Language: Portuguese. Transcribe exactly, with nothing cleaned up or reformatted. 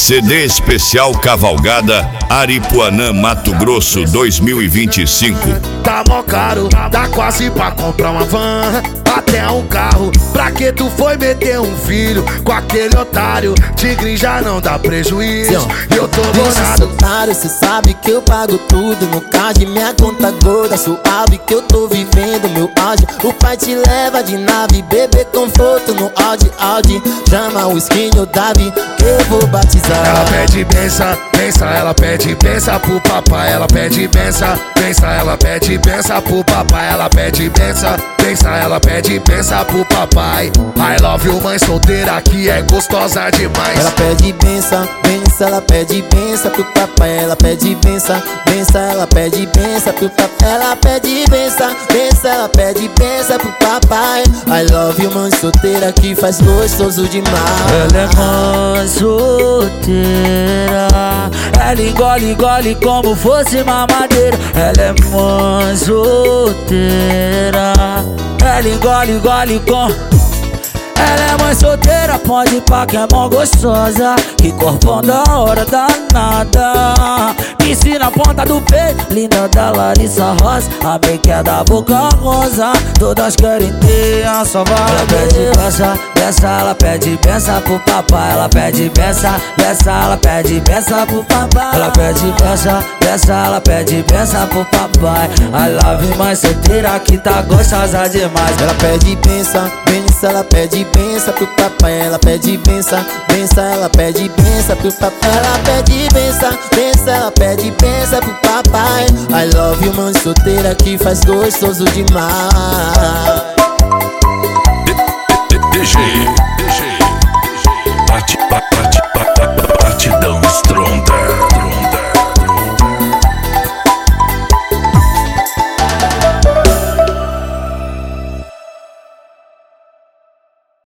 C D especial Cavalgada Aripuanã, Mato Grosso dois mil e vinte e cinco. Tá mó caro, dá quase pra comprar uma van, até um carro. Pra que tu foi meter um filho com aquele otário? Tigre já não dá prejuízo e eu tô bolado. Otário, cê sabe que eu pago tudo no card, minha conta gorda, suave que eu tô vivendo meu auge. O pai te leva de nave, bebê conforto no Audi, Audi. Chama o skin, o Davi, que eu vou batizar. Ela pede benção, benção, ela pede benção pro papai. Ela pede benção, benção, ela pede benção pro papai. Ela pede benção, benção, ela pede benção pro papai. I love you, mãe solteira que é gostosa demais. Ela pede benção, benção, ela pede benção pro papai. Ela pede benção, benção, ela pede benção pro papai. Ela pede benção, benção, ela pede benção pro papai. I love you, mãe solteira que faz gostoso demais. Ela é mãe solteira, ela engole, engole como fosse mamadeira. Ela é mãe solteira, ela engole, engole com... Ela é mãe solteira, pode ir pra que é mó gostosa, que corpão da hora danada. Piscina na ponta do peito, linda da Larissa Rosa. A make é da boca rosa, todas querem ter a sua vaga. Ela pede benção, benção, ela pede benção pro papai. Ela pede benção, benção, ela pede benção pro papai. Ela pede benção, benção, ela pede benção pro papai. I love you, mãe solteira que tá gostosa demais. Ela pede benção, benção, ela pede benção pro papai. Ela pede benção, benção, ela pede benção pro papai. Ela pede benção, benção, ela pede benção pro papai. I love you, mãe solteira que faz gostoso demais.